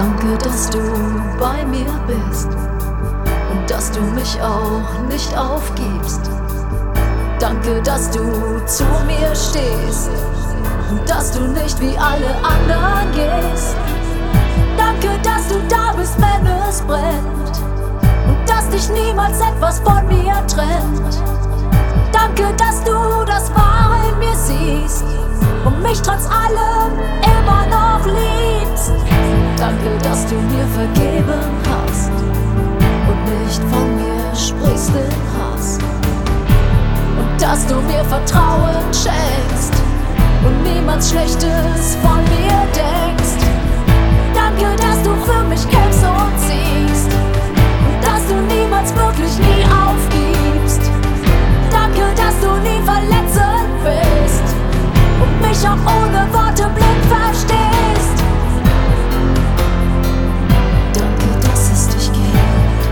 Danke, dass du bei mir bist und dass du mich auch nicht aufgibst. Danke, dass du zu mir stehst und dass du nicht wie alle anderen gehst. Danke, dass du da bist, wenn es brennt und dass dich niemals etwas von mir trennt. Danke, dass du das Wahre in mir siehst und mich trotz allem immer noch liebst. Danke, dass du mir vergeben hast und nicht von mir sprichst in Hass. Und dass du mir Vertrauen schenkst und niemals Schlechtes von mir denkst. Danke, dass du für mich kämpfst und siehst und dass du niemals, wirklich nie aufgibst. Danke, dass du nie verletzend bist und mich auch ohne Worte blind verstehst. Danke, dass es dich gibt.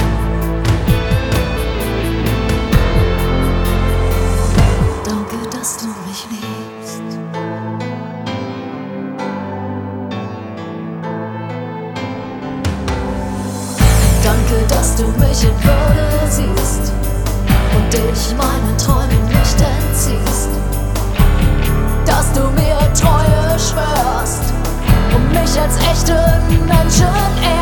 Danke, dass du mich liebst. Danke, dass du mich in Würde siehst und dich meinen Träumen nicht entziehst. Dass du mir Treue schwörst und mich als echten Menschen ehrst.